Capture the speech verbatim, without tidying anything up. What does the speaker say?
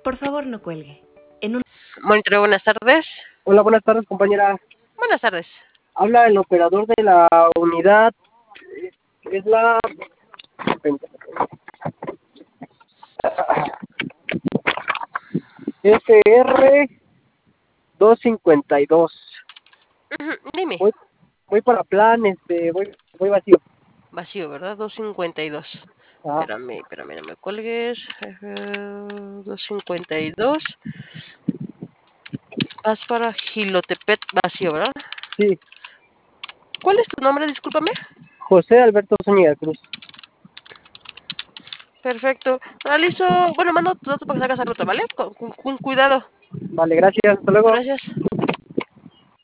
Por favor, no cuelgue. En un... Monitor, buenas tardes. Hola, buenas tardes, compañera. Buenas tardes. Habla el operador de la unidad. Es la F R doscientos cincuenta y dos. Uh-huh. Dime. Voy, voy para plan, este, voy, voy vacío. Vacío, ¿verdad? doscientos cincuenta y dos. Ah. Espérame, espérame, no me cuelgues. doscientos cincuenta y dos. Vas para Gilotepet vacío, ¿verdad? Sí. ¿Cuál es tu nombre? Discúlpame. José Alberto Zúñiga Cruz. Perfecto. Realizo, bueno, mando tu dato para que salgas a ruta, ¿vale? Con, con, con cuidado. Vale, gracias. Hasta luego. Gracias.